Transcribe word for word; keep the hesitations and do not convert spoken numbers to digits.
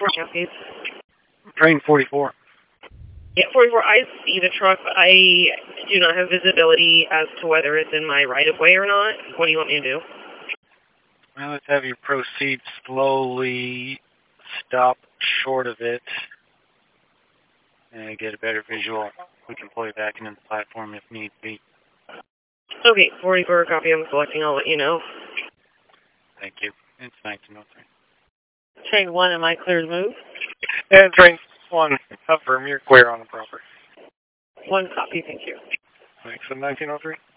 now, please. Train forty-four. Yeah, forty-four, I see the truck, but I do not have visibility as to whether it's in my right-of-way or not. What do you want me to do? Well, let's have you proceed slowly, stop short of it, and get a better visual. We can pull you back into the platform if need be. Okay, forty-four, copy, I'm selecting, I'll let you know. Thank you. It's nineteen oh three. Train one, am I clear to move? And train one, confirm you're clear on the property. One copy, thank you. Thanks, nineteen oh three.